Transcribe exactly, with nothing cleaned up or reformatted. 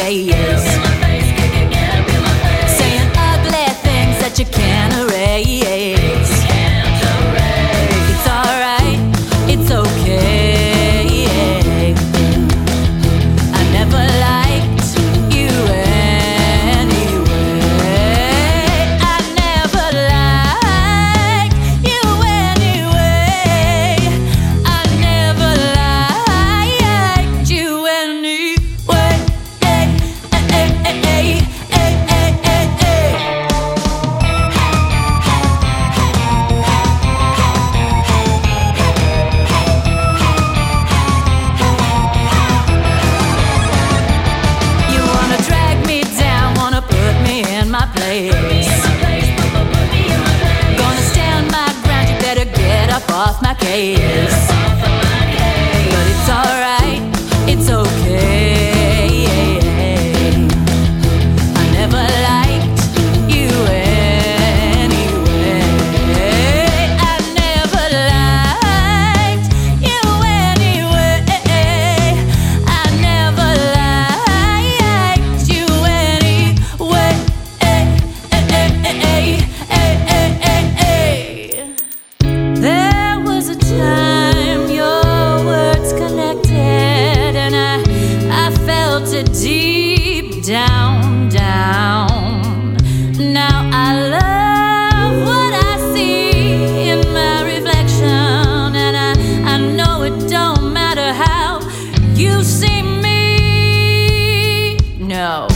face, saying ugly things that you can't erase. It's alright, it's okay. I never liked you anyway. I never liked you anyway. I never liked you anyway. Hey, hey, hey, hey, hey, hey, hey, hey. You wanna drag me down, wanna put me in my place. Gonna stand my ground, you better get up off my case. But it's alright, it's okay. I never liked you anyway. I never liked you anyway. I never liked you anyway. There was a time your words connected, and I, I felt it deep down, down. Now I love what I see in my reflection, and I, I know it don't matter how you see me. No.